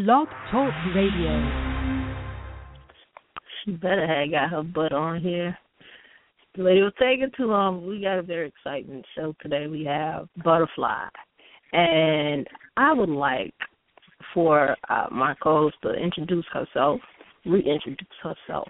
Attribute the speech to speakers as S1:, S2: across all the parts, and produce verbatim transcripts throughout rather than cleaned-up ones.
S1: Blog Talk Radio.
S2: She better have got her butt on here. The lady was taking too long. We got a very exciting show today. We have Butterfly. And I would like for uh, my co-host to introduce herself, reintroduce herself.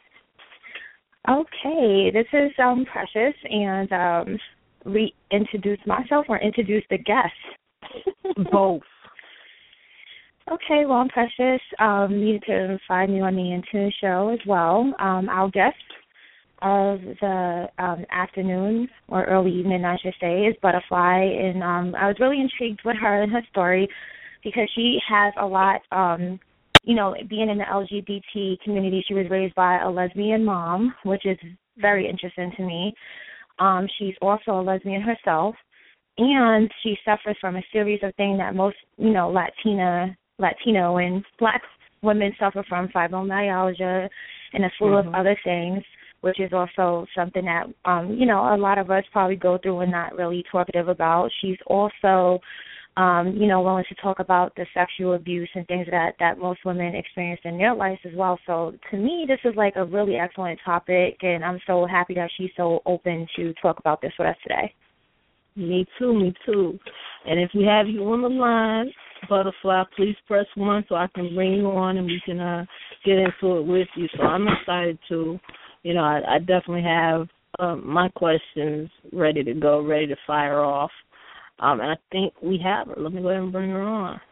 S3: Okay, this is um, Precious, and um, reintroduce myself or introduce the guest?
S2: Both.
S3: Okay, well, I'm Precious. Um, you can find me on the Intune show as well. Um, our guest of the um, afternoon or early evening, I should say, is Butterfly, and um, I was really intrigued with her and her story because she has a lot, um, you know, being in the L G B T community, she was raised by a lesbian mom, which is very interesting to me. Um, she's also a lesbian herself, and she suffers from a series of things that most, you know, Latina Latino and Black women suffer from, fibromyalgia and a slew mm-hmm. of other things, which is also something that, um, you know, a lot of us probably go through and not really talkative about. She's also, um, you know, willing to talk about the sexual abuse and things that, that most women experience in their lives as well. So to me, this is like a really excellent topic, and I'm so happy that she's so open to talk about this with us today.
S2: Me too, me too. And if we have you on the line, Butterfly, please press one so I can bring you on and we can uh, get into it with you. So I'm excited to, you know, I, I definitely have um, my questions ready to go, ready to fire off. Um, and I think we have her. Let me go ahead and bring her on.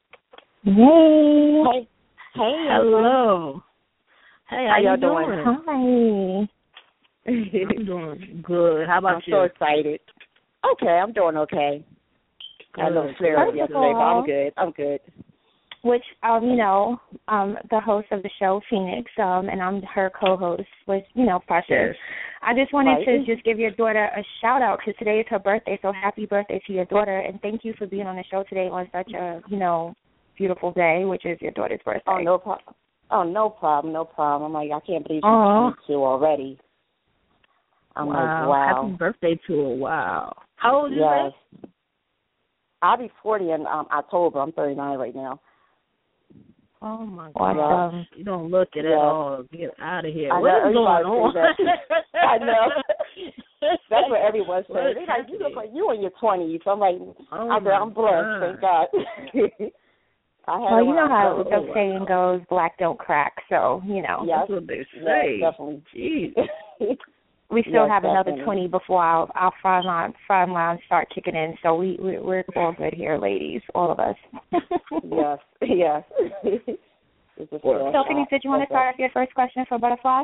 S3: Hey.
S4: Hey. Hey.
S2: Hello. Hey, how,
S4: how y'all
S2: doing?
S3: Hi.
S2: I'm doing good. How about
S4: I'm
S2: you?
S4: I'm so excited. Okay, I'm doing okay. I had a little flare up yesterday, but I'm good. I'm good.
S3: Which, um, you know, um, the host of the show, Phoenix, um, and I'm her co-host, was, you know, Precious.
S2: Yes.
S3: I just wanted
S4: right.
S3: to just give your daughter a shout-out because today is her birthday, so happy birthday to your daughter, and thank you for being on the show today on such a, you know, beautiful day, which is your daughter's birthday.
S4: Oh, no problem. Oh, no problem, no problem. I'm like, I can't believe she's
S2: Aww.
S4: twenty-two already. I'm
S2: wow.
S4: like, wow.
S2: Happy birthday to her. Wow. How old is
S4: yes.
S2: you?
S4: I'll be forty in um, October. I'm thirty-nine right now.
S2: Oh, my
S3: God.
S2: God. You don't look it
S4: yes.
S2: at all. Get out of here.
S4: I
S2: What
S4: know,
S2: is going on?
S4: I know. That's what everyone says. They're like, you look like you in your twenties. I'm like,
S2: oh
S4: I'm, I'm blessed. Thank God. I had
S3: well, you know how
S2: oh,
S3: the
S2: wow.
S3: saying goes, black don't crack, so, you know.
S4: Yes.
S2: That's what they say.
S4: Yes, definitely.
S2: Jeez.
S3: We still
S4: yes,
S3: have
S4: definitely.
S3: another twenty before our, our front line, front lines start kicking in, so we, we, we're all good here, ladies, all of us.
S4: yes, yes.
S2: Well,
S3: so, Phoenix, did you want to start off your first question for Butterfly?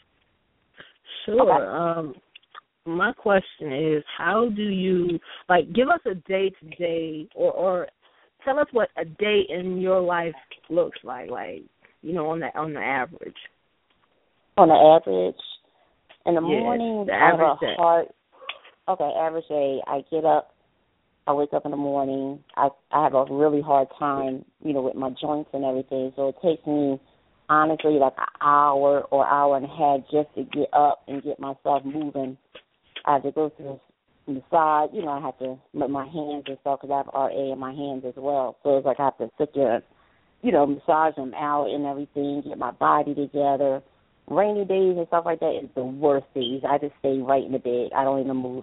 S2: Sure.
S3: Okay.
S2: Um, my question is, how do you, like, give us a day-to-day or, or tell us what a day in your life looks like, like, you know, on the, on the average.
S4: On the average? In the
S2: yes,
S4: morning,
S2: the
S4: I have a
S2: day.
S4: hard, okay, average day, I get up, I wake up in the morning, I, I have a really hard time, you know, with my joints and everything, so it takes me, honestly, like an hour or hour and a half just to get up and get myself moving. I have to go to this massage, you know, I have to with my hands and stuff because I have R A in my hands as well, so it's like I have to sit there, you know, massage them out and everything, get my body together. Rainy days and stuff like that is the worst days. I just stay right in the bed. I don't even move.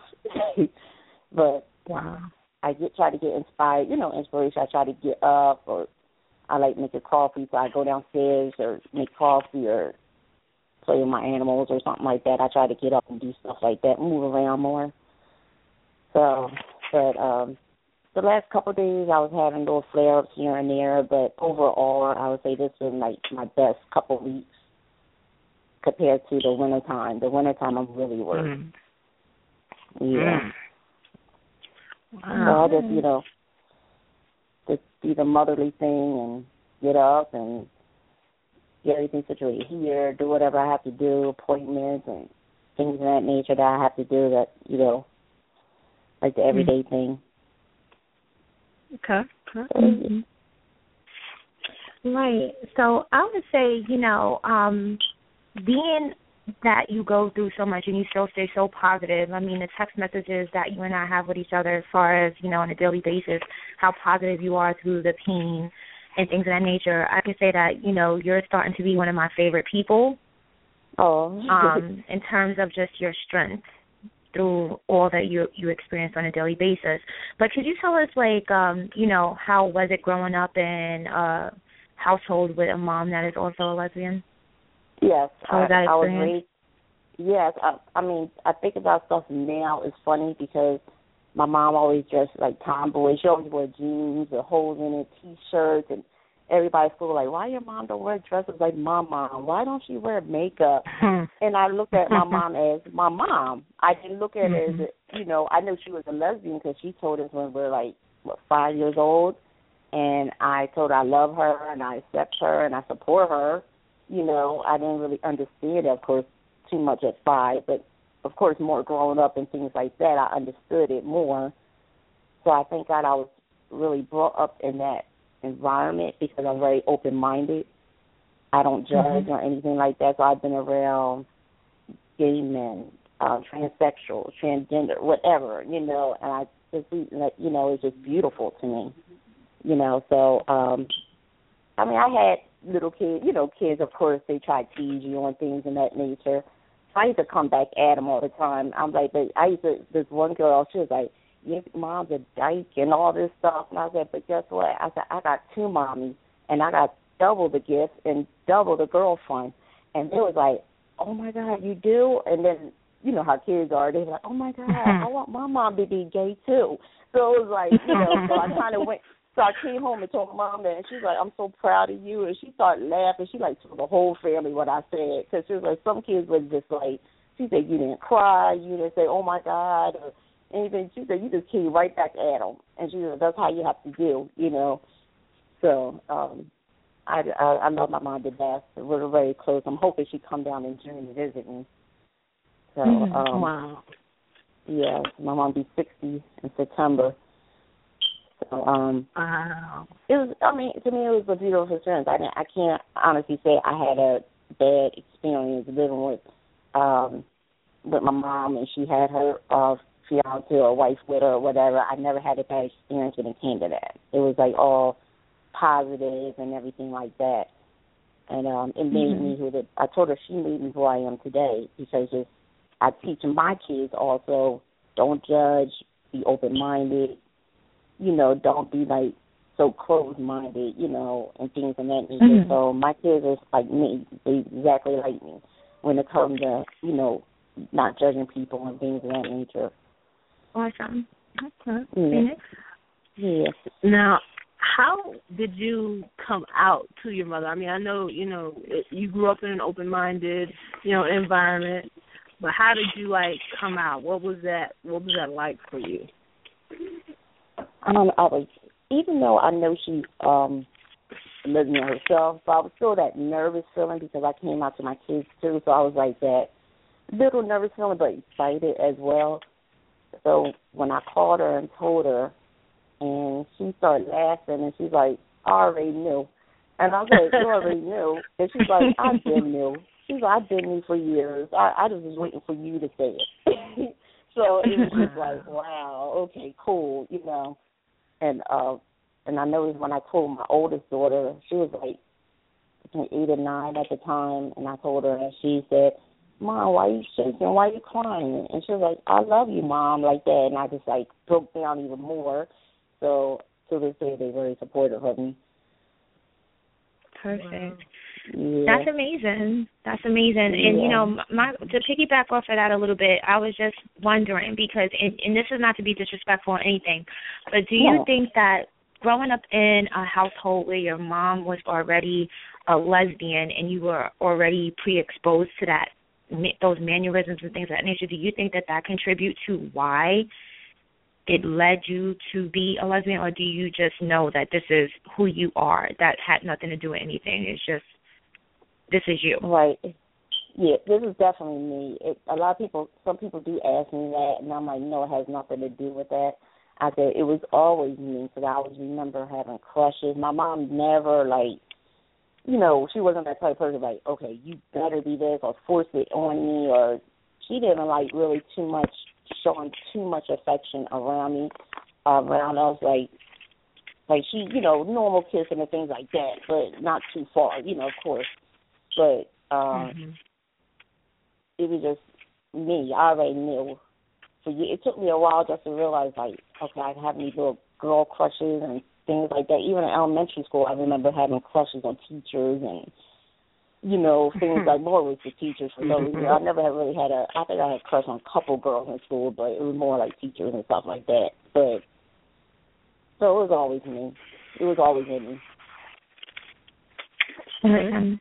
S4: But
S2: wow.
S4: I get try to get inspired, you know, inspiration. I try to get up, or I like making coffee, so I go downstairs or make coffee or play with my animals or something like that. I try to get up and do stuff like that, move around more. So, but um, the last couple of days I was having little flare-ups here and there, but overall I would say this was like my best couple of weeks compared to the wintertime. The wintertime I'm really worried.
S2: Mm.
S4: Yeah.
S2: Mm.
S4: Wow. So I
S2: Wow.
S4: just, you know, just be the motherly thing and get up and get everything situated here, do whatever I have to do, appointments and things of that nature that I have to do that, you know, like the everyday mm. thing.
S2: Okay. okay.
S3: Mm-hmm. Right. So I would say, you know, um, being that you go through so much and you still stay so positive, I mean, the text messages that you and I have with each other as far as, you know, on a daily basis, how positive you are through the pain and things of that nature, I can say that, you know, you're starting to be one of my favorite people.
S4: Oh.
S3: um, in terms of just your strength through all that you you experience on a daily basis. But could you tell us, like, um, you know, how was it growing up in a household with a mom that is also a lesbian?
S4: Yes.
S3: How was that
S4: I, I was
S3: experience?
S4: raised, yes. I, I mean, I think about stuff now. It's funny because my mom always dressed like tomboy. She always wore jeans with holes in it, T-shirts, and everybody's still like, why your mom don't wear dresses like my mom? Why don't she wear makeup? And I looked at my mom as my mom. I didn't look at her as, you know, I knew she was a lesbian because she told us when we were like, what, five years old. And I told her I love her and I accept her and I support her. You know, I didn't really understand it, of course, too much at five. But, of course, more growing up and things like that, I understood it more. So I thank God I was really brought up in that environment because I'm very open-minded. I don't judge mm-hmm. or anything like that. So I've been around gay men, uh, transsexual, transgender, whatever, you know, and I just, you know, it's just beautiful to me, you know. So, um, I mean, I had little kids, you know, kids, of course, they try to tease you on things in that nature. I used to come back at them all the time. I'm like, but I used to, this one girl, she was like, your mom's a dyke and all this stuff. And I said, but guess what? I said, I got two mommies, and I got double the gift and double the girlfriend. And it was like, oh, my God, you do? And then, you know how kids are. They're like, oh, my God, I want my mom to be gay, too. So it was like, you know, so I kind of went. So I came home and told my mom that, and she's like, I'm so proud of you. And she started laughing. She, like, told the whole family what I said, because she was like, some kids were just like, she said, you didn't cry, you didn't say, oh, my God, or anything. She said, you just came right back at them. And she said, that's how you have to do, you know. So um, I, I, I love my mom to death. We're very close. I'm hoping she'd come down in June to visit me. So, um,
S2: wow.
S4: Yeah, my mom will be sixty in September. So, um,
S2: wow.
S4: It was, I mean, to me it was a beautiful experience. I, didn't, I can't honestly say I had a bad experience living with um, with my mom, and she had her uh, fiance or wife with her or whatever. I never had a bad experience when it came to that. It was like all positive and everything like that. And um, it made mm-hmm. me who the, I told her she made me who I am today, because just I teach my kids also, don't judge, be open-minded, you know, don't be like so closed-minded, you know, and things of that nature. Mm-hmm. So my kids are like me, they exactly like me when it comes to, you know, not judging people and things of that nature.
S3: Awesome. Okay.
S4: Yeah. Yes.
S2: Now, how did you come out to your mother? I mean, I know, you know, it, you grew up in an open-minded, you know, environment, but how did you, like, come out? What was that, what was that like for you?
S4: Um, I was, even though I know she um, living in herself, but I was still that nervous feeling because I came out to my kids, too, so I was like that little nervous feeling, but excited as well. So when I called her and told her, and she started laughing, and she's like, I already knew. And I was like, you already knew? And she's like, I been knew. She's like, I've been knew for years. I, I just was waiting for you to say it. So it was just like, wow, okay, cool, you know. And uh, and I noticed when I told my oldest daughter, she was like between eight and nine at the time, and I told her, and she said, Mom, why are you shaking? Why are you crying? And she was like, I love you, Mom, like that. And I just, like, broke down even more. So to this day, they're very supportive of me.
S3: Perfect.
S4: Yeah.
S3: That's amazing. That's amazing.
S4: Yeah.
S3: And, you know, my to piggyback off of that a little bit, I was just wondering, because, and, and this is not to be disrespectful or anything, but do you
S4: no.
S3: think that growing up in a household where your mom was already a lesbian and you were already pre-exposed to that, those mannerisms and things of that nature, do you think that that contribute to why it led you to be a lesbian, or do you just know that this is who you are, that had nothing to do with anything? It's just, this is you.
S4: Right. Yeah, this is definitely me. It, a lot of people, some people do ask me that, and I'm like, no, it has nothing to do with that. I said, it was always me, because I always remember having crushes. My mom never, like, you know, she wasn't that type of person like, okay, you better be this or force it on me, or she didn't like really too much, showing too much affection around me, uh, around us. Like, Like she, you know, normal kissing and things like that, but not too far, you know, of course. But um, mm-hmm. it was just me. I already knew. So it took me a while just to realize, like, okay, I have these little girl crushes and things like that. Even in elementary school, I remember having crushes on teachers and, you know, things like more with the teachers for no reason. I never had really had a, I think I had a crush on a couple girls in school, but it was more like teachers and stuff like that. But, so it was always me. It was always in me.
S2: Okay.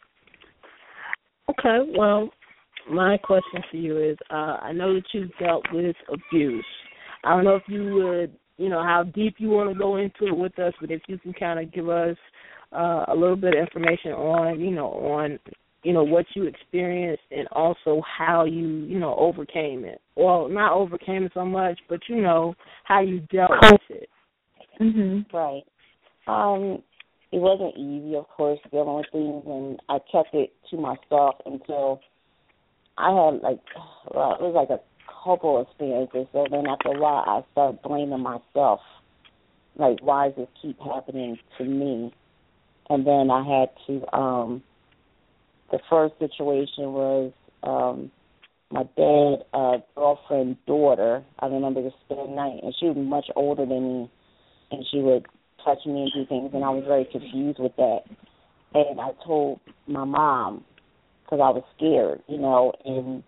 S2: Okay, well, my question for you is, uh, I know that you've dealt with abuse. I don't know if you would, you know, how deep you want to go into it with us, but if you can kind of give us uh, a little bit of information on, you know, on, you know, what you experienced and also how you, you know, overcame it. Well, not overcame it so much, but, you know, how you dealt with it.
S4: Mm-hmm. Right. Um, it wasn't easy, of course, dealing with things, and I kept it to myself until I had, like, well, it was like a couple experiences. So then after a while, I started blaming myself. Like, why does this keep happening to me? And then I had to, um, the first situation was um, my dad's uh, girlfriend's daughter. I remember this spend night, and she was much older than me, and she would touch me and do things, and I was very confused with that. And I told my mom, because I was scared, you know, and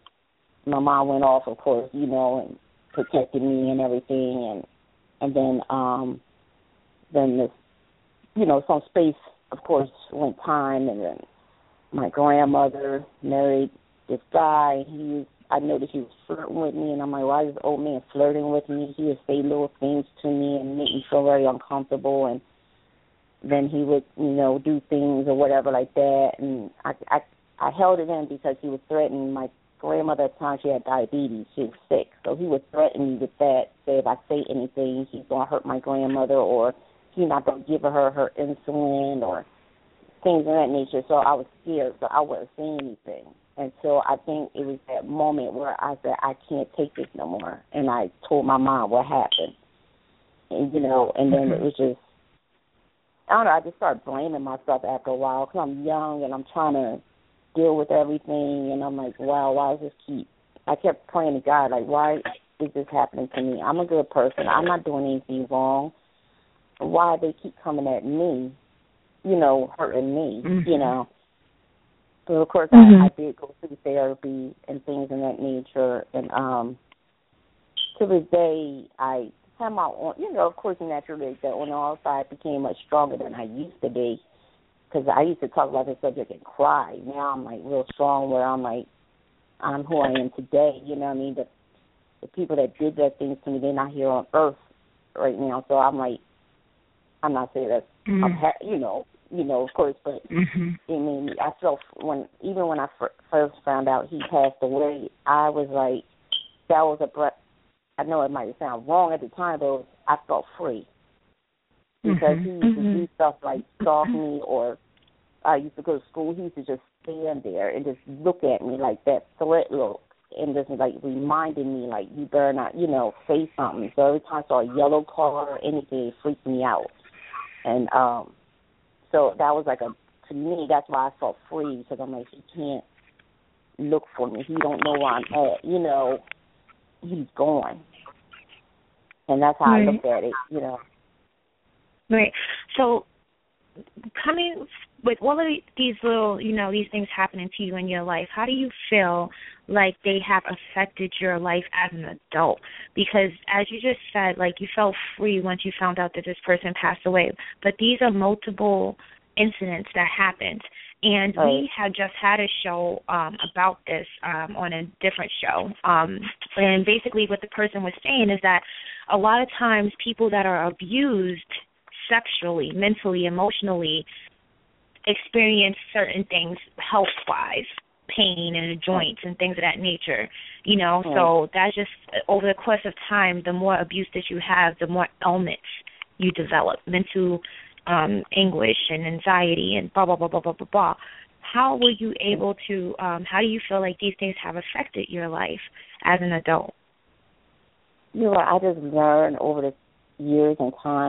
S4: my mom went off, of course, you know, and protected me and everything, and and then um, then this, you know, some space, of course, went time, and then my grandmother married this guy. He was, I noticed he was flirting with me, and I'm like, why is this old man flirting with me? He would say little things to me and make me feel very uncomfortable, and then he would, you know, do things or whatever like that, and I, I, I held it in because he was threatening my grandmother at the time. She had diabetes. She was sick, so he would threaten me with that, say if I say anything, he's going to hurt my grandmother, or he's not going to give her her insulin, or things of that nature. So I was scared, so I wasn't saying anything. And so I think it was that moment where I said, I can't take this no more. And I told my mom what happened. And, you know, and then it was just, I don't know, I just started blaming myself after a while because I'm young and I'm trying to deal with everything. And I'm like, wow, why does this keep, I kept praying to God, like, why is this happening to me? I'm a good person. I'm not doing anything wrong. Why do they keep coming at me, you know, hurting me, mm-hmm. you know? So, of course, mm-hmm. I, I did go through therapy and things of that nature. And um, to this day, I have my own, you know, of course, naturally, that on the outside became much stronger than I used to be. Because I used to talk about this subject and cry. Now I'm, like, real strong where I'm, like, I'm who I am today. You know what I mean? The, the people that did that things to me, they're not here on earth right now. So I'm, like, I'm not saying that, mm-hmm. I'm ha- you know, you know, of course, but mm-hmm. I mean, I felt when even when I f- first found out he passed away, I was like, that was a breath. I know it might sound wrong at the time, but I felt free because mm-hmm. he used to mm-hmm. do stuff like stalk me, or I used to go to school. He used to just stand there and just look at me like that threat look, and just like reminding me like, you better not, you know, say something. So every time I saw a yellow car or anything, it freaked me out, and um. So that was like a, to me, that's why I felt free, because I'm like, he can't look for me. He don't know where I'm at. You know, he's gone. And that's how right. I looked at it, you know.
S3: Right. So coming with all of these little, you know, these things happening to you in your life, how do you feel like they have affected your life as an adult? Because as you just said, like, you felt free once you found out that this person passed away. But these are multiple incidents that happened. And right. we had just had a show um, about this um, on a different show. Um, and basically what the person was saying is that a lot of times people that are abused sexually, mentally, emotionally, experience certain things health-wise, pain in the joints and things of that nature, you know. Mm. So that's just, over the course of time, the more abuse that you have, the more ailments you develop, mental um, anguish and anxiety and blah, blah, blah, blah, blah, blah, blah. How were you able to, um, how do you feel like these things have affected your life as an adult?
S4: You know, I just learned over the years and times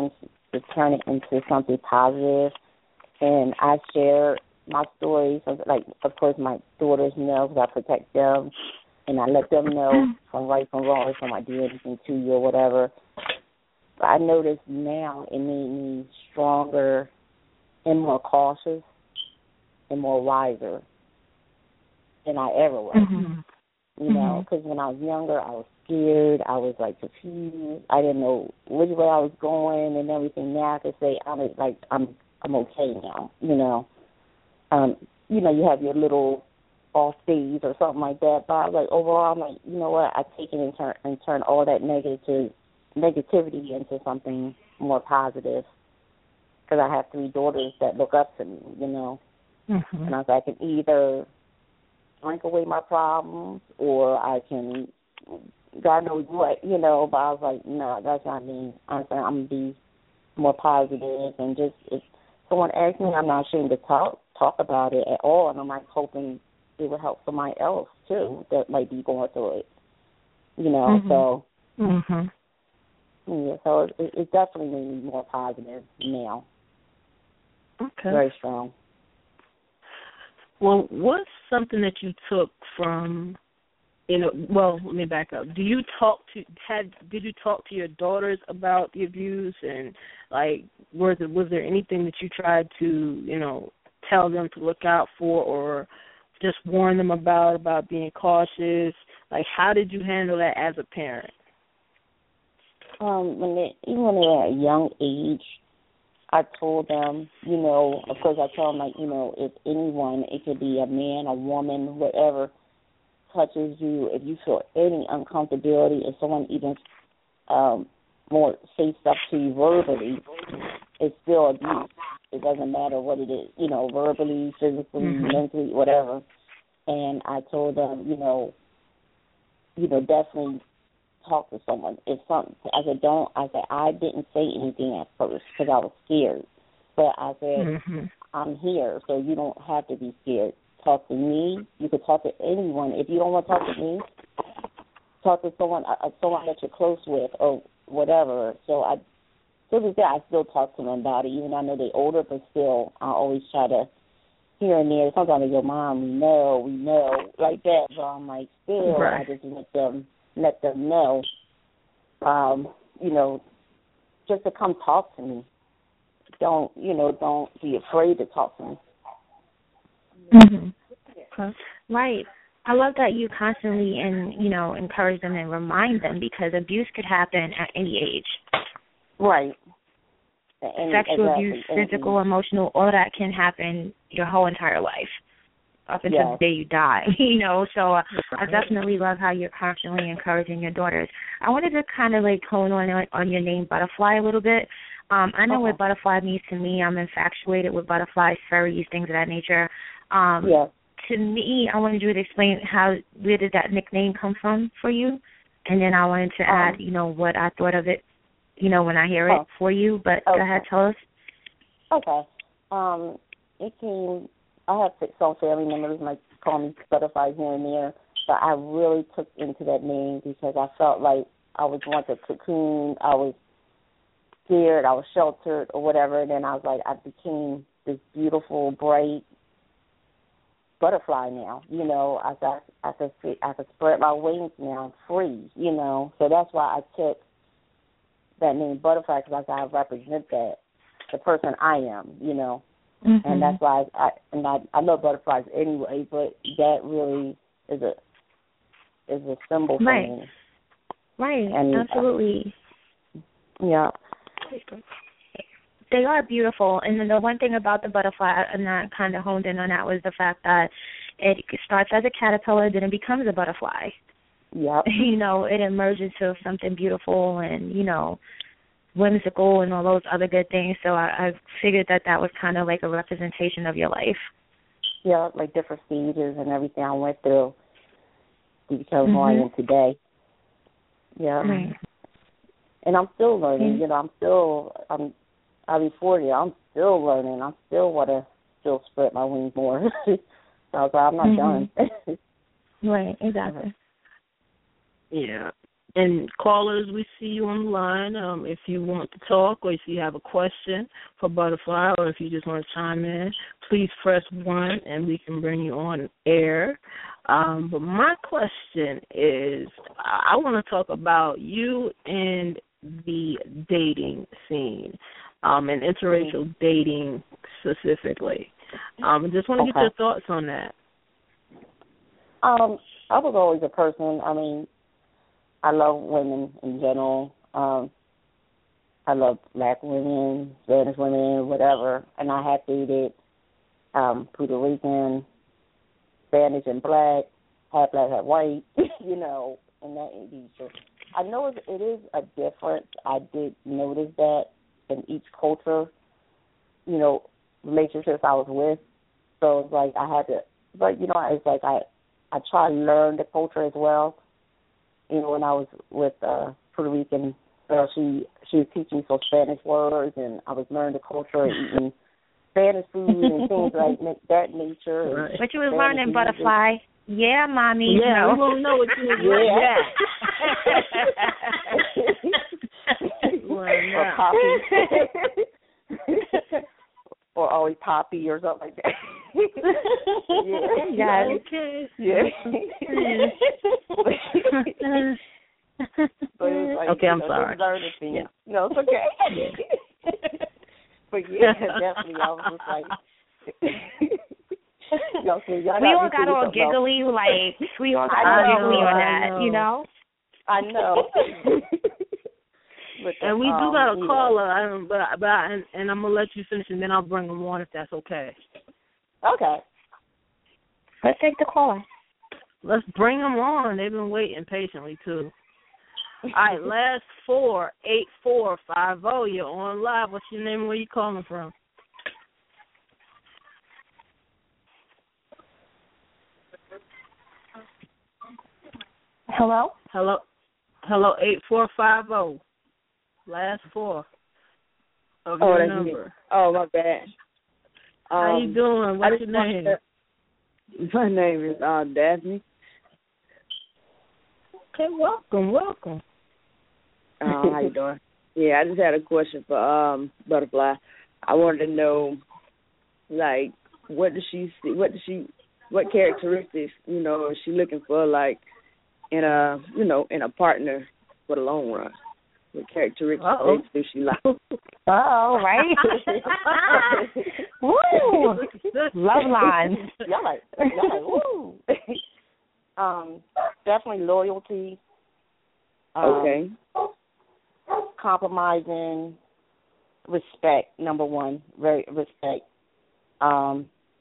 S4: to turn it into something positive. And I share my stories, like, of course, my daughters know because I protect them, and I let them know from right from wrong if I do anything to you or whatever. But I notice now it made me stronger and more cautious and more wiser than I ever was.
S3: Mm-hmm.
S4: You know, because when I was younger, I was scared. I was, like, confused. I didn't know which way I was going and everything. Now I can say I'm, like, I'm I'm okay now, you know. Um, you know, you have your little off days or something like that. But I was like, overall, I'm like, you know what? I take it and turn, and turn all that negative negativity into something more positive. Because I have three daughters that look up to me, you know.
S3: Mm-hmm.
S4: And I was like, I can either drink away my problems or I can, God knows what, you know. But I was like, no, that's not me. I'm saying I'm going to be more positive and just, if someone asks me, I'm not ashamed to talk talk about it at all, and I'm like hoping it will help somebody else too that might be going through it, you know.
S3: Mm-hmm.
S4: So,
S3: mm-hmm.
S4: yeah, so it, it definitely made me more positive now.
S2: Okay.
S4: Very strong.
S2: Well, what's something that you took from, you know, well, let me back up. Do you talk to, had, did you talk to your daughters about the abuse, and, like, was, it, was there anything that you tried to, you know, tell them to look out for or just warn them about, about being cautious? Like, how did you handle that as a parent?
S4: Um, when they, even when they were at a young age, I told them, you know, of course I told them, like, you know, if anyone, it could be a man, a woman, whatever, touches you, if you feel any uncomfortability, if someone even um, more say stuff to you verbally, it's still abuse. It doesn't matter what it is, you know, verbally, physically, mm-hmm. mentally, whatever. And I told them, you know, you know, definitely talk to someone. If something, I said, don't. I said, I didn't say anything at first because I was scared. But I said, mm-hmm. I'm here, so you don't have to be scared. Talk to me. You could talk to anyone. If you don't want to talk to me, talk to someone, uh, someone that you're close with or whatever. So I, to this day, I still talk to them about it, even though I know they're older, but still, I always try to here and there. Sometimes they go, Mom, we know, we know, like that. So I'm like, still, right. I just let them let them know, um, you know, just to come talk to me. Don't, you know, don't be afraid to talk to me.
S3: Mm-hmm. Okay. Right. I love that you constantly and, you know, encourage them and remind them, because abuse could happen at any age.
S4: Right.
S3: And sexual exactly. abuse, physical, and, emotional, all that can happen your whole entire life, up until yes. the day you die, you know. So uh, I definitely love how you're constantly encouraging your daughters. I wanted to kind of like hone on on your name, Butterfly, a little bit. Um, I know okay. what butterfly means to me. I'm infatuated with butterflies, furries, things of that nature. Um,
S4: yes.
S3: To me, I wanted you to explain how, where did that nickname come from for you? And then I wanted to add, um, you know, what I thought of it, you know, when I hear it oh. for you. But okay. go ahead, tell us.
S4: Okay. Um, it came, I have some family members might call me Butterfly here and there, but I really took into that name because I felt like I was once a cocoon. I was scared, I was sheltered or whatever, and then I was like, I became this beautiful, bright butterfly now, you know. I I, I could I could spread my wings now, free, you know. So that's why I took that name Butterfly, because I I represent that, the person I am, you know. Mm-hmm. And that's why I, I and I I love butterflies anyway, but that really is a is a symbol for
S3: right.
S4: me.
S3: Right.
S4: And,
S3: absolutely.
S4: Uh, yeah.
S3: They are beautiful, and then the one thing about the butterfly, and I kind of honed in on that, was the fact that it starts as a caterpillar, then it becomes a butterfly.
S4: Yep.
S3: You know, it emerges to something beautiful and, you know, whimsical and all those other good things. So I, I figured that that was kind of like a representation of your life.
S4: Yeah, like different stages and everything I went through to become
S3: mm-hmm.
S4: who I am today. Yeah.
S3: Right.
S4: And I'm still learning.
S3: Mm-hmm.
S4: You know, I'm still, I'm, I'll be forty. I'm still learning. I still want to still spread my wings more. So I'm not
S3: mm-hmm.
S4: done.
S3: Right, exactly.
S2: Yeah. and callers, we see you on the line. Um, if you want to talk or if you have a question for Butterfly or if you just want to chime in, please press one and we can bring you on air. Um, but my question is, I, I want to talk about you and the dating scene, um, and interracial dating specifically. Um, I just want to
S4: okay.
S2: get your thoughts on that.
S4: Um, I was always a person, I mean, I love women in general. Um, I love black women, Spanish women, whatever. And I have dated um, Puerto Rican, Spanish and black, half black, half white, you know, and that nature. I know it is a difference. I did notice that in each culture, you know, relationships I was with. So it's like I had to, but, you know, it's like I, I try to learn the culture as well. You know, when I was with uh, Puerto Rican girl, she she was teaching me some Spanish words, and I was learning the culture and eating Spanish food and things like that nature.
S2: Right.
S3: What you was
S4: Spanish
S3: learning,
S4: music.
S3: Butterfly? Yeah, mommy.
S2: Yeah,
S3: no.
S2: we won't know what you was
S4: Yeah. Or Poppy. Or always Poppy or something like that. yeah.
S3: Yeah.
S2: Okay.
S4: Yeah. But it's like,
S2: okay, I'm
S4: you know,
S2: sorry.
S4: Learning things.
S2: Yeah.
S4: No, it's okay. But yeah, definitely, I was just like, you know, so y'all
S3: we all
S4: got
S3: got all giggly, like we all got
S2: I
S3: all
S2: know,
S3: giggly on
S2: I
S3: that,
S2: know.
S3: you know.
S4: I know. But the,
S2: And we
S4: um,
S2: do got a
S4: yeah.
S2: caller, um, but but I, and, and I'm gonna let you finish, and then I'll bring them on if that's okay.
S4: Okay.
S3: Let's take the caller.
S2: Let's bring them on. They've been waiting patiently too. All right, last four eight four five zero. You're on live. What's your name? Where you calling from?
S3: Hello.
S2: Hello, hello, eight four five zero. Last four of
S5: Oh,
S2: your
S5: that's
S2: number.
S5: me. Oh, my bad. Um,
S2: How you doing? What's your name?
S5: To, my name is uh, Daphne.
S2: Okay, welcome, welcome.
S5: Uh, how you doing? Yeah, I just had a question for um Butterfly. I wanted to know, like, what does she see? What does she? What characteristics, you know, is she looking for, like, in a, you know, in a partner for the long run? What characteristics
S2: Uh-oh.
S5: do she like?
S3: Oh, right. Woo! Love lines.
S4: Y'all like, y'all like, woo. um, definitely loyalty. Um,
S5: Okay.
S4: Compromising, respect. Number one, very respect. Um,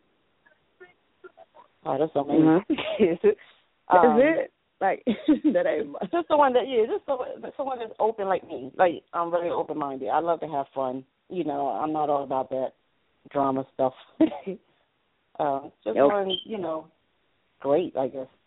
S4: oh, that's so many.
S5: Mm-hmm.
S4: um,
S5: Is it? Like, that ain't much.
S4: Just someone that, yeah, just someone, someone that's open like me. Like, I'm very open-minded. I love to have fun. You know, I'm not all about that drama stuff. uh, just
S5: Yep.
S4: one, you know, great, I guess.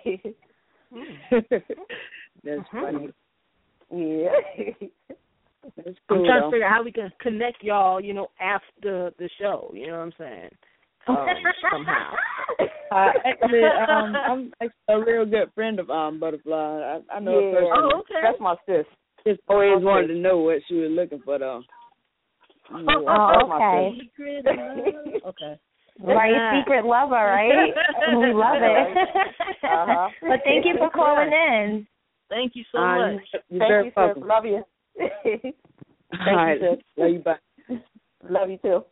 S5: That's funny.
S4: Yeah.
S5: That's
S2: I'm
S5: cool,
S2: trying
S5: though.
S2: to figure out how we can connect y'all, you know, after the show. You know what I'm saying? Um, somehow.
S5: Uh, actually, um, I'm actually a real good friend of um Butterfly. I, I know
S4: Yeah.
S5: a person.
S2: Oh, okay.
S4: That's my sis.
S5: Just always wanted to know what she was looking for, though.
S4: Yeah,
S3: Oh,
S4: that's my
S3: okay.
S4: sis.
S2: Secret love. Okay.
S3: Right,
S2: Yeah.
S3: secret lover, right? We love it.
S4: Uh-huh.
S3: But thank you for calling in.
S2: Thank you so
S5: Uh,
S2: much.
S5: You're
S4: Thank
S5: very
S4: you, sis.
S5: welcome.
S4: Love you.
S5: All right.
S4: sis.
S5: Love you, bye.
S4: Love you, too.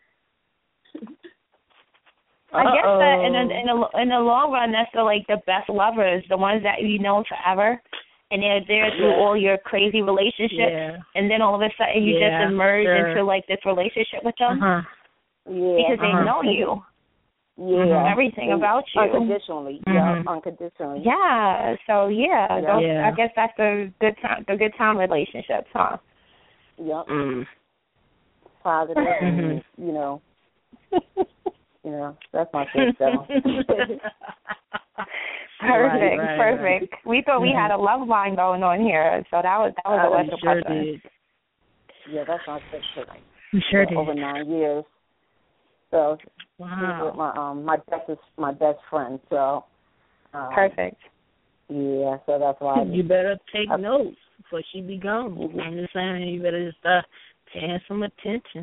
S3: I guess that in
S2: Uh-oh.
S3: the, in the in the long run, that's the like the best lovers, the ones that you know forever, and they're there through all your crazy relationships,
S2: Yeah.
S3: and then all of a sudden you
S2: Yeah,
S3: just emerge
S2: sure.
S3: into like this relationship with them
S2: Uh-huh.
S4: Yeah.
S3: because they
S2: uh-huh.
S3: know you,
S4: Yeah.
S3: everything about you.
S4: Unconditionally.
S2: Mhm.
S4: Yeah, unconditionally.
S3: Yeah. So yeah,
S4: Yeah.
S3: those,
S2: Yeah.
S3: I guess that's the good time, the good time relationships, huh?
S4: Yep.
S2: Mm.
S4: Positive, and,
S2: Mhm.
S4: you know. You know, that's my sis, though.
S3: Perfect,
S2: Right, right,
S3: perfect.
S2: right.
S3: We thought we
S2: Mhm.
S3: had a love line going on here, so that was that was
S2: I
S3: a lesson
S2: sure
S3: question.
S2: did.
S4: Yeah, that's my sis for like
S2: We sure
S4: for over
S2: did.
S4: nine years. So she's
S2: Wow.
S4: with my um my best my best friend. So um,
S3: Perfect.
S4: Yeah, so that's why. I
S2: You better take
S4: I,
S2: notes before she be gone.
S4: mm-hmm.
S2: I'm just saying, you better just start paying some attention.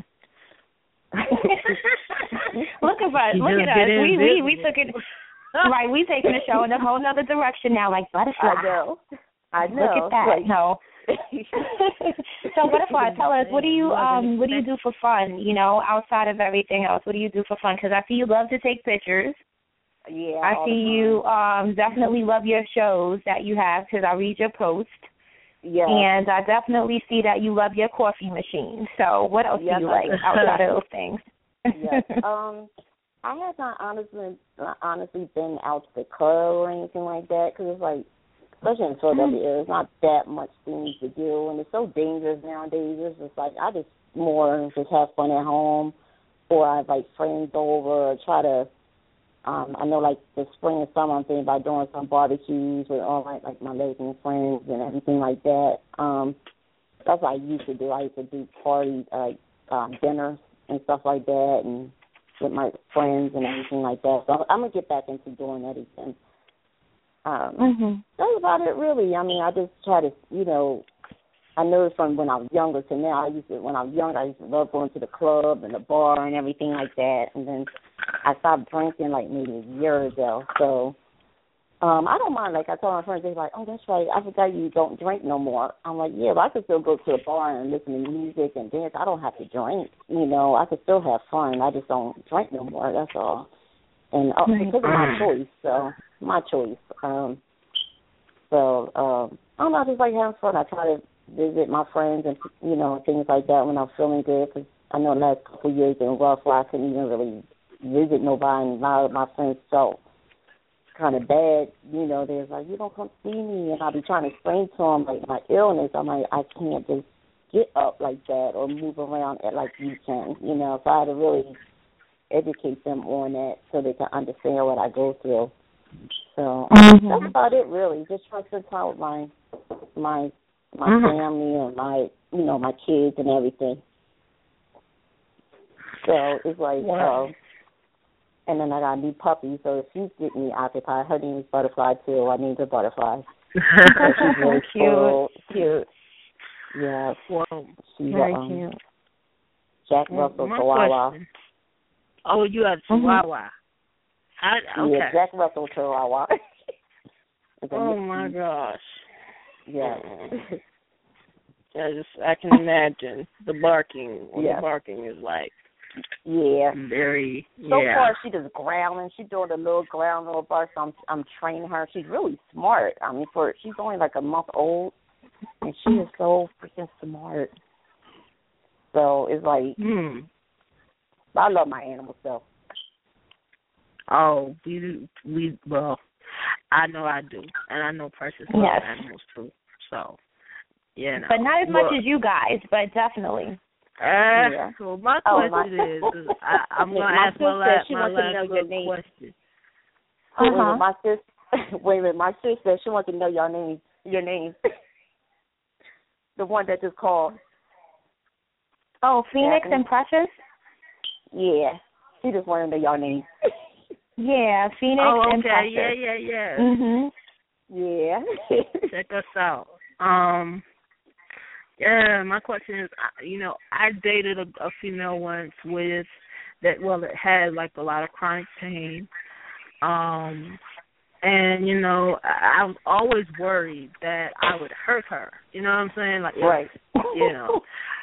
S3: Look at us! Look at us! We we we took it right. We taking the show in a whole other direction now, like Butterfly.
S4: I know. I know.
S3: Look at that.
S4: Like,
S3: no. So Butterfly, tell us, what do you um what do you do for fun? You know, outside of everything else, what do you do for fun? Because I see you love to take pictures.
S4: Yeah.
S3: I see you um definitely love your shows that you have because I read your post.
S4: Yeah.
S3: And I definitely see that you love your coffee machine. So what else
S4: yes,
S3: do you like outside of those things?
S4: Yes. Um, I have not honestly, honestly been out to the club or anything like that because it's like, especially in Philadelphia, area, there's not that much things to do, and it's so dangerous nowadays. It's just like I just more just have fun at home, or I invite friends over, or try to. Um, I know, like, the spring and summer, I'm thinking about doing some barbecues with all, my, like, my lesbian friends and everything like that. Um, that's what I used to do. I used to do parties, like, um, dinners and stuff like that, and with my friends and everything like that. So I'm going to get back into doing that again. Um,
S3: mm-hmm.
S4: That's about it, really. I mean, I just try to, you know, I know from when I was younger to now. I used to, when I was younger, I used to love going to the club and the bar and everything like that. And then I stopped drinking like maybe a year ago. So um, I don't mind. Like I told my friends, they're like, "Oh, that's right. I forgot you don't drink no more." I'm like, "Yeah, but I could still go to the bar and listen to music and dance. I don't have to drink. You know, I could still have fun. I just don't drink no more. That's all." And uh, because of my choice, so my choice. Um, so um, I don't know. I just like having fun. I try to visit my friends and, you know, things like that when I'm feeling good, because I know the last couple of years in rough where I couldn't even really visit nobody, and a lot of my friends felt kind of bad. You know, they're like, "You don't come see me," and I'll be trying to explain to them, like, my illness. I'm like, I can't just get up like that or move around at like you can, you know. So I had to really educate them on that so they can understand what I go through. So mm-hmm. that's about it, really. Just trying to spend time with my, my, my mm-hmm. family and my, you know, my kids and everything. So it's like, wow. uh, and then I got a new puppy, so she's getting me occupied. Her name is Butterfly, too. I named her Butterfly. So she's really
S3: cute.
S4: Cool. Cute. Yeah.
S2: Wow.
S4: She's
S3: Very
S4: um,
S3: cute.
S4: Jack Russell Chihuahua.
S2: Question. Oh, you have Chihuahua. Mm-hmm. I, okay.
S4: Yeah, Jack Russell Chihuahua.
S2: Oh, my gosh.
S4: Yeah.
S2: I just, I can imagine the barking. When yeah. The barking is like,
S4: yeah,
S2: very.
S4: So
S2: yeah.
S4: far, she just growling. She's doing a little growl, little bark. So I'm, I'm training her. She's really smart. I mean, for she's only like a month old, and she is so freaking smart. So it's like,
S2: hmm.
S4: I love my animals though.
S2: Oh, we do. We well, I know I do, and I know Precious loves
S3: yes.
S2: animals too. So, yeah. No.
S3: But not as
S2: well,
S3: much as you guys, but definitely.
S2: Uh,
S4: yeah.
S2: So my
S4: oh,
S2: question
S4: my.
S2: is, is I, I'm going to ask my, la- my last little question.
S3: Uh-huh.
S4: Wait a minute, my sis. Wait a minute, my sister. She wants to know your name. Your name. The one that just called.
S3: Oh, Phoenix
S4: yeah.
S3: and Precious.
S4: Yeah, she just wanted to know your name.
S3: Yeah, Phoenix
S2: oh, okay.
S3: and Precious.
S2: Yeah, yeah, yeah.
S3: Mhm.
S4: Yeah.
S2: Check us out. Um. Yeah, my question is, you know, I dated a, a female once with that. Well, it had like a lot of chronic pain. Um. And, you know, I, I was always worried that I would hurt her. You know what I'm saying? Like,
S4: right.
S2: You know.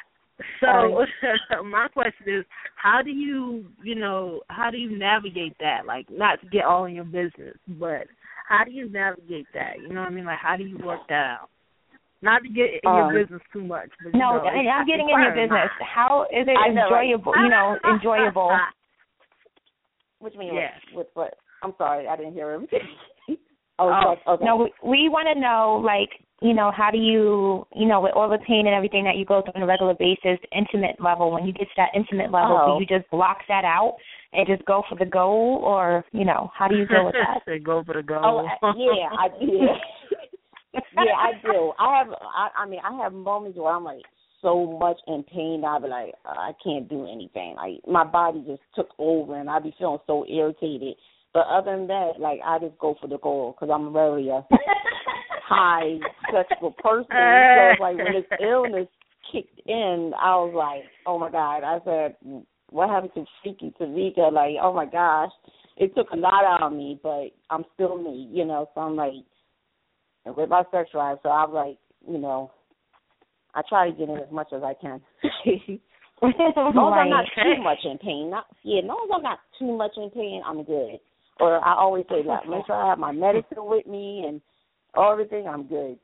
S2: So my question is, how do you, you know, how do you navigate that? Like, not to get all in your business, but how do you navigate that? You know what I mean? Like, how do you work that out? Not to get in
S4: um,
S2: your business too much. But,
S3: no,
S2: you know,
S3: I'm getting in your business. How is it
S4: know,
S3: enjoyable?
S4: right?
S3: You know, enjoyable.
S4: What do you mean?
S2: Yeah.
S4: With, with what? I'm sorry, I didn't hear everything. oh,
S3: oh.
S4: okay.
S3: No, we, we want to know, like, you know, how do you, you know, with all the pain and everything that you go through on a regular basis, intimate level, when you get to that intimate level,
S4: oh.
S3: do you just block that out and just go for the goal, or, you know, how do you deal with that?
S2: Go for the goal.
S4: Oh, yeah, I yeah. yeah, I do. I have, I, I mean, I have moments where I'm like so much in pain, I'll be like, I can't do anything. Like, my body just took over, and I'll be feeling so irritated. But other than that, like, I just go for the goal because I'm very, uh, high sexual person. So it's like when this illness kicked in, I was like, oh my God. I said, what happened to Freaky Tamika? Like, oh my gosh. It took a lot out of me, but I'm still me, you know. So I'm like, with my sex drive, so I was like, you know, I try to get in as much as I can. As long as I'm not too much in pain. Not, yeah, as long as I'm not too much in pain, I'm good. Or I always say that. Make sure I have my medicine with me and everything, I'm good.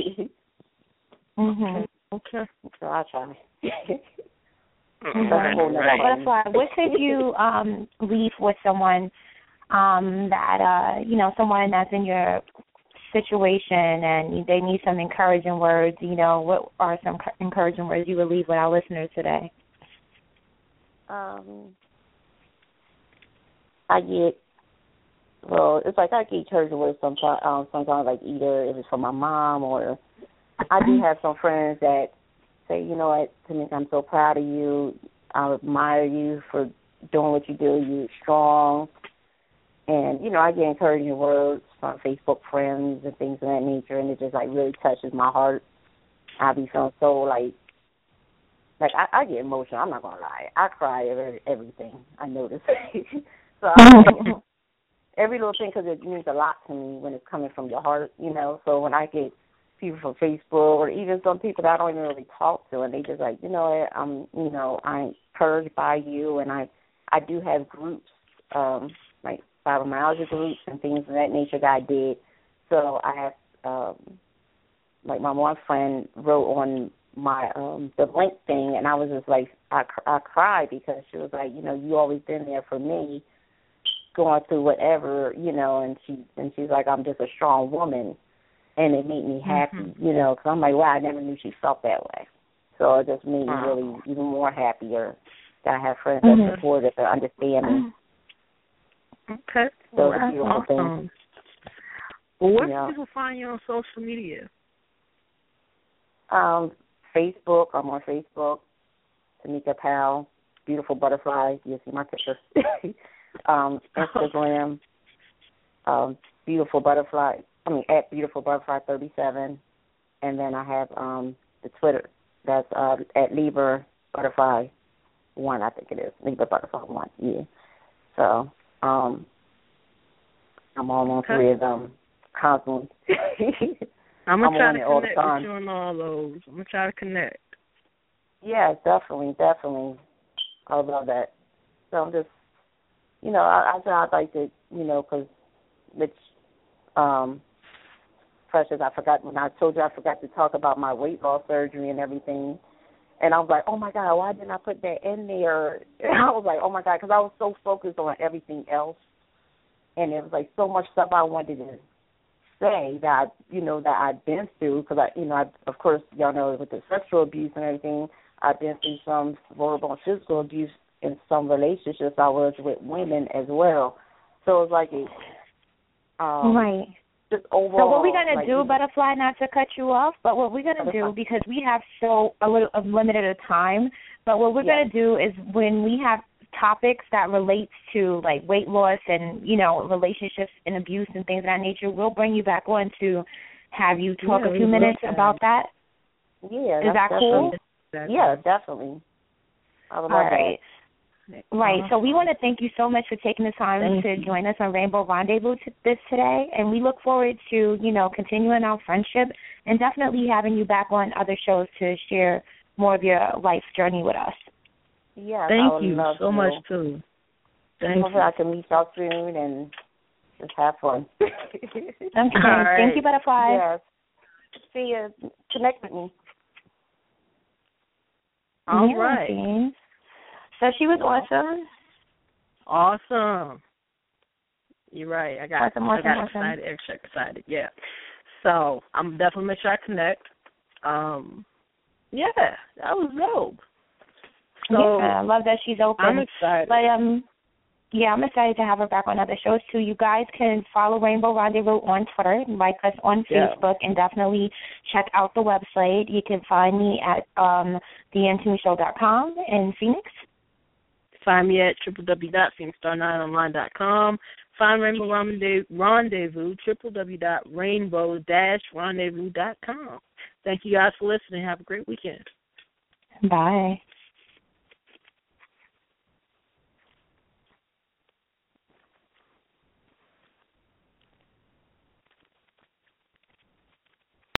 S3: Mhm.
S2: Okay.
S4: So I try.
S3: Right. Butterfly, what could you um, leave with someone um, that, uh, you know, someone that's in your situation and they need some encouraging words? You know, what are some encouraging words you would leave with our listeners today?
S4: Um, I get, well, it's like I get encouraging words sometimes, um, sometimes like either if it's from my mom or I do have some friends that say, you know what, Tamika, I'm so proud of you. I admire you for doing what you do. You're strong. And, you know, I get encouraging words from Facebook friends and things of that nature, and it just, like, really touches my heart. I be feeling so, like, like, I, I get emotional. I'm not going to lie. I cry over everything, I notice. So I, every little thing, because it means a lot to me when it's coming from your heart, you know. So when I get people from Facebook or even some people that I don't even really talk to, and they just like, you know what, I'm, you know, I'm encouraged by you, and I, I do have groups, um, like fibromyalgia groups and things of that nature that I did. So I have, um, like my one friend wrote on my um, the link thing, and I was just like, I, I cried because she was like, you know, you always been there for me, going through whatever, you know, and she and she's like, I'm just a strong woman. And it made me happy, mm-hmm. you know, because I'm like, wow, I never knew she felt that way. So it just made me wow. really even more happier that I have friends mm-hmm. that support it, that understand me.
S2: Okay.
S4: So
S2: well,
S4: it's a beautiful
S2: awesome.
S4: thing.
S2: Well, where
S4: you know?
S2: can people find you on social media?
S4: Um, Facebook. I'm on Facebook. Tamika Powell, Beautiful Butterfly. You see my picture. um, Instagram, um, Beautiful Butterfly. I mean, at Beautiful Butterfly thirty-seven, and then I have um, the Twitter. That's uh, at Libra Butterfly one, I think it is. Libra Butterfly one, yeah. So um, I'm on all three of them constantly.
S2: I'm going to try to
S4: all
S2: connect with you on all those. I'm going to try to connect.
S4: Yeah, definitely, definitely. I love that. So I'm just, you know, I, I said I'd like to, you know, because it's, um, Precious, I forgot, when I told you I forgot to talk about my weight loss surgery and everything. And I was like, oh, my God, why didn't I put that in there? And I was like, oh, my God, because I was so focused on everything else. And it was, like, so much stuff I wanted to say that, I, you know, that I'd been through. Because, I, you know, I, of course, y'all know with the sexual abuse and everything, I've been through some verbal and physical abuse in some relationships I was with women as well. So it was like a... Um,
S3: right.
S4: Just overall,
S3: so what we're going
S4: like,
S3: to do, Butterfly, not to cut you off, but what we're going to do, because we have so a little of limited a time, but what we're yes. going to do is when we have topics that relate to, like, weight loss and, you know, relationships and abuse and things of that nature, we'll bring you back on to have you talk yeah, a few minutes that. about that.
S4: Yeah.
S3: Is that cool?
S4: Definitely. Yeah, definitely. I would love
S3: All right.
S4: that.
S3: Right. So we want to thank you so much for taking the time thank to you. join us on Rainbow Rendezvous t- this today, and we look forward to, you know, continuing our friendship and definitely having you back on other shows to share more of your life journey with us.
S4: Yeah.
S2: Thank you so
S4: to.
S2: much, too. Thank
S4: Hopefully
S2: you.
S4: I can meet y'all soon and just have fun.
S3: Okay. Right. Thank you, Butterfly.
S4: Yes. See you. Connect with me.
S2: All
S3: yeah,
S2: right.
S3: James. So she was awesome.
S2: Awesome. You're right. I got,
S3: awesome, awesome,
S2: I got
S3: awesome.
S2: excited, extra excited. Yeah. So I'm definitely make sure I connect. Um, yeah, that was dope. So
S3: yeah, I love that she's open.
S2: I'm excited.
S3: But um, yeah, I'm excited to have her back on other shows too. You guys can follow Rainbow Rendezvous on Twitter, like us on Facebook, yeah. and definitely check out the website. You can find me at um the n two show dot com in Phoenix.
S2: Find me at w w w dot phoenix star nine online dot com. find Rainbow Rendezvous, Rendezvous w w w dot rainbow dash rendezvous dot com. Thank you guys for listening. Have a great weekend.
S3: Bye.